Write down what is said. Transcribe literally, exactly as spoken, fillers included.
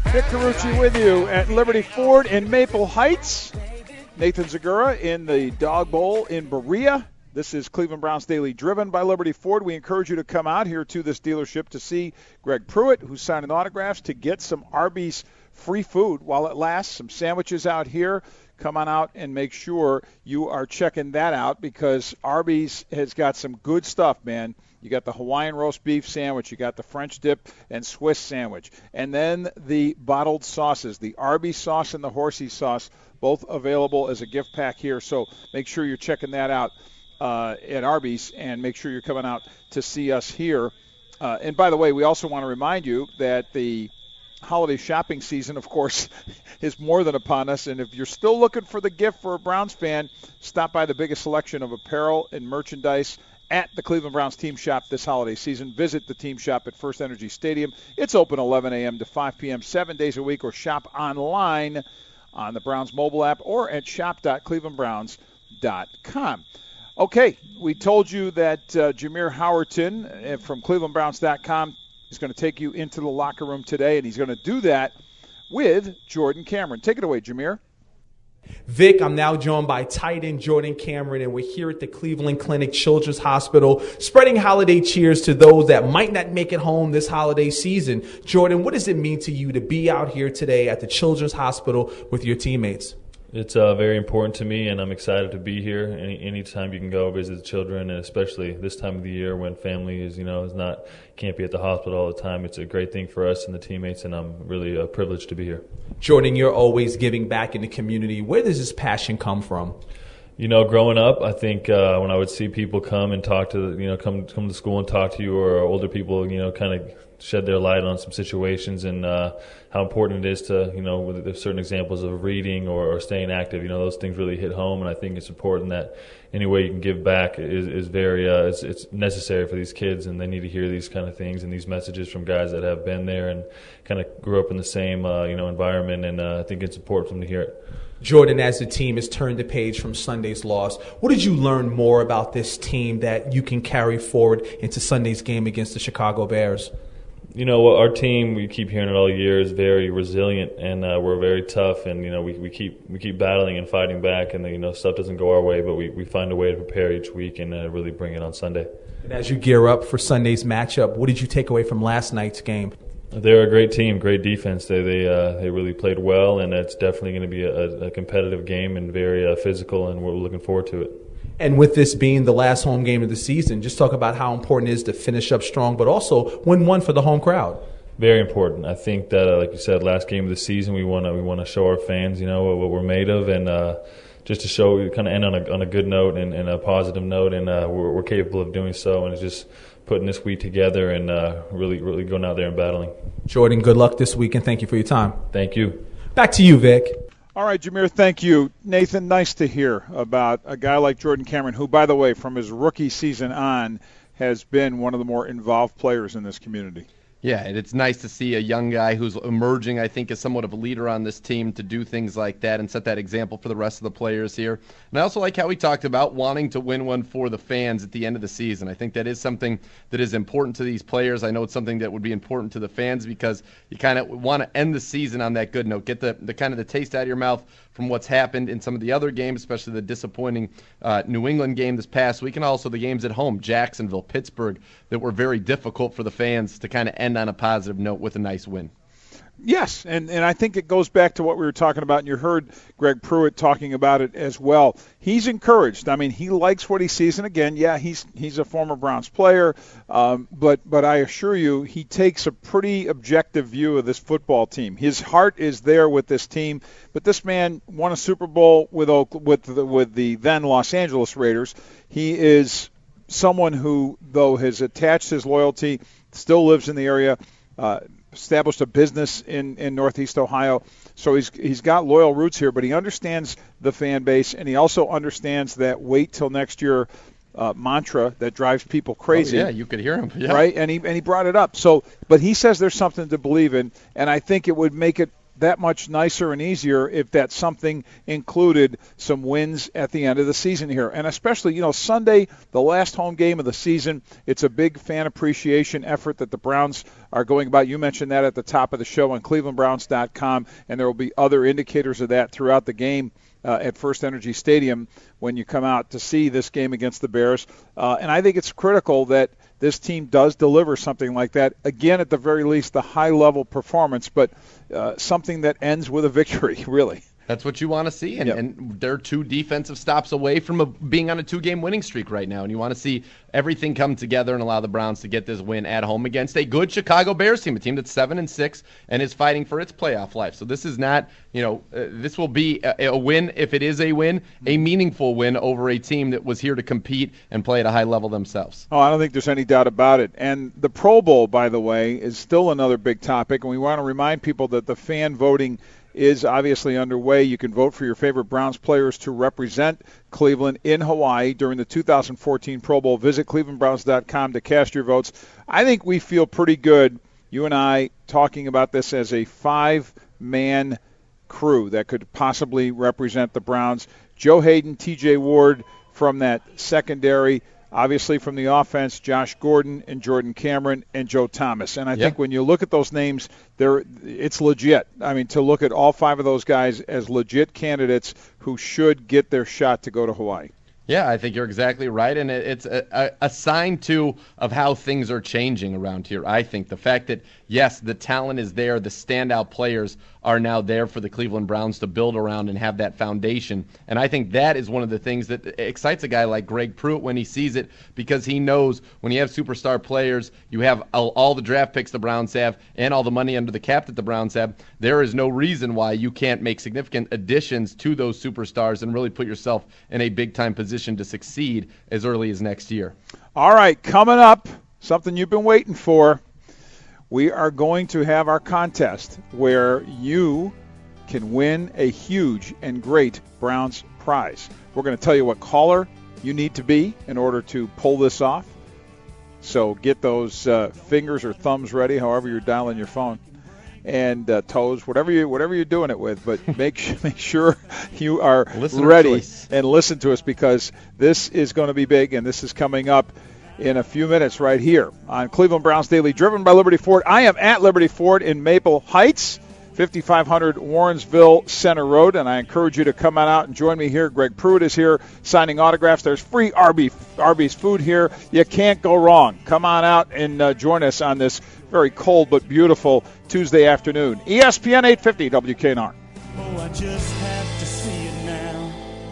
Vic Carucci with you at Liberty Ford in Maple Heights. Nathan Zagura in the Dog Bowl in Berea. This is Cleveland Browns Daily, driven by Liberty Ford. We encourage you to come out here to this dealership to see Greg Pruitt, who's signing autographs, to get some Arby's free food while it lasts, some sandwiches out here. Come on out and make sure you are checking that out, because Arby's has got some good stuff, man. You got the Hawaiian roast beef sandwich, you got the French dip and Swiss sandwich, and then the bottled sauces, the Arby's sauce and the horsey sauce, both available as a gift pack here. So make sure you're checking that out uh, at Arby's, and make sure you're coming out to see us here. Uh, and by the way, we also want to remind you that the holiday shopping season, of course, is more than upon us. And if you're still looking for the gift for a Browns fan, stop by the biggest selection of apparel and merchandise at the Cleveland Browns Team Shop this holiday season. Visit the Team Shop at First Energy Stadium. It's open eleven a.m. to five p.m. seven days a week, or shop online on the Browns mobile app or at shop dot cleveland browns dot com. Okay, we told you that uh, Jameer Howerton from cleveland browns dot com is going to take you into the locker room today, and he's going to do that with Jordan Cameron. Take it away, Jameer. Vic, I'm now joined by tight end Jordan Cameron, and we're here at the Cleveland Clinic Children's Hospital, spreading holiday cheers to those that might not make it home this holiday season. Jordan, what does it mean to you to be out here today at the Children's Hospital with your teammates? It's uh, very important to me, and I'm excited to be here. Any anytime you can go visit the children, and especially this time of the year when family is, you know, is not can't be at the hospital all the time. It's a great thing for us and the teammates, and I'm really uh, privileged to be here. Jordan, you're always giving back in the community. Where does this passion come from? You know, growing up, I think uh, when I would see people come and talk to, you know, come come to school and talk to you, or older people, you know, kind of shed their light on some situations and uh, how important it is to, you know, with certain examples of reading or, or staying active. You know, those things really hit home, and I think it's important that any way you can give back is, is very, uh, it's, it's necessary for these kids, and they need to hear these kind of things and these messages from guys that have been there and kind of grew up in the same, uh, you know, environment, and uh, I think it's important for them to hear it. Jordan, as the team has turned the page from Sunday's loss, what did you learn more about this team that you can carry forward into Sunday's game against the Chicago Bears? You know, our team, we keep hearing it all year, is very resilient, and uh, we're very tough, and, you know, we, we keep we keep battling and fighting back, and, you know, stuff doesn't go our way, but we, we find a way to prepare each week and uh, really bring it on Sunday. And as you gear up for Sunday's matchup, what did you take away from last night's game? They're a great team, great defense. They they uh, they really played well, and it's definitely going to be a, a competitive game and very uh, physical, and we're looking forward to it. And with this being the last home game of the season, just talk about how important it is to finish up strong, but also win one for the home crowd. Very important. I think that, uh, like you said, last game of the season, we want to we want to show our fans, you know, what, what we're made of, and uh, just to show, kind of end on a on a good note and, and a positive note, and uh, we're, we're capable of doing so, and it's just putting this week together and uh, really really going out there and battling. Jordan, good luck this week, and thank you for your time. Thank you. Back to you, Vic. All right, Jameer, thank you. Nathan, nice to hear about a guy like Jordan Cameron, who, by the way, from his rookie season on, has been one of the more involved players in this community. Yeah, and it's nice to see a young guy who's emerging, I think, as somewhat of a leader on this team to do things like that and set that example for the rest of the players here. And I also like how he talked about wanting to win one for the fans at the end of the season. I think that is something that is important to these players. I know it's something that would be important to the fans, because you kind of want to end the season on that good note, get the, the kind of the taste out of your mouth from what's happened in some of the other games, especially the disappointing uh, New England game this past week, and also the games at home, Jacksonville, Pittsburgh, that were very difficult for the fans to kind of end on a positive note with a nice win. Yes, and, and I think it goes back to what we were talking about, and you heard Greg Pruitt talking about it as well. He's encouraged. I mean, he likes what he sees, and again, yeah, he's he's a former Browns player, um, but but I assure you, he takes a pretty objective view of this football team. His heart is there with this team, but this man won a Super Bowl with with the, with the then Los Angeles Raiders. He is someone who, though, has attached his loyalty, still lives in the area, uh, established a business in, in Northeast Ohio. So he's he's got loyal roots here, but he understands the fan base, and he also understands that wait till next year uh, mantra that drives people crazy. Oh, yeah, you could hear him. Yeah. Right? And he and he brought it up. So, but he says there's something to believe in, and I think it would make it that much nicer and easier if that something included some wins at the end of the season here. And especially, you know, Sunday, the last home game of the season, it's a big fan appreciation effort that the Browns are going about. You mentioned that at the top of the show on cleveland browns dot com, and there will be other indicators of that throughout the game uh, at First Energy Stadium when you come out to see this game against the Bears. Uh, and I think it's critical that this team does deliver something like that. Again, at the very least, the high-level performance, but uh, something that ends with a victory, really. That's what you want to see, and, yep. and they're two defensive stops away from a, being on a two-game winning streak right now, and you want to see everything come together and allow the Browns to get this win at home against a good Chicago Bears team, a team that's seven and six and is fighting for its playoff life. So this is not, you know, uh, this will be a, a win, if it is a win, a meaningful win over a team that was here to compete and play at a high level themselves. Oh, I don't think there's any doubt about it. And the Pro Bowl, by the way, is still another big topic, and we want to remind people that the fan voting is obviously underway. You can vote for your favorite Browns players to represent Cleveland in Hawaii during the two thousand fourteen Pro Bowl. Visit cleveland browns dot com to cast your votes. I think we feel pretty good, you and I, talking about this as a five-man crew that could possibly represent the Browns. Joe Hayden, T J Ward from that secondary. Obviously from the offense, Josh Gordon and Jordan Cameron and Joe Thomas. And I yep. think when you look at those names, they're, it's legit. I mean, to look at all five of those guys as legit candidates who should get their shot to go to Hawaii. Yeah, I think you're exactly right, and it's a, a, a sign, too, of how things are changing around here, I think. The fact that, yes, the talent is there, the standout players are now there for the Cleveland Browns to build around and have that foundation, and I think that is one of the things that excites a guy like Greg Pruitt when he sees it, because he knows when you have superstar players, you have all, all the draft picks the Browns have and all the money under the cap that the Browns have, there is no reason why you can't make significant additions to those superstars and really put yourself in a big-time position to succeed as early as next year. All right, coming up, something you've been waiting for. We are going to have our contest where you can win a huge and great Browns prize. We're going to tell you what caller you need to be in order to pull this off. So get those uh, fingers or thumbs ready, however you're dialing your phone, and uh, toes, whatever you whatever you're doing it with. But make make sure you are Listener ready choice. and listen to us, because this is going to be big, and this is coming up in a few minutes right here on Cleveland Browns Daily, driven by Liberty Ford. I am at Liberty Ford in Maple Heights, fifty-five hundred Warrensville Center Road, and I encourage you to come on out and join me here. Greg Pruitt is here signing autographs. There's free Arby, Arby's food here. You can't go wrong. Come on out and uh, join us on this very cold but beautiful Tuesday afternoon. E S P N eight fifty W K N R. Oh, I just have to say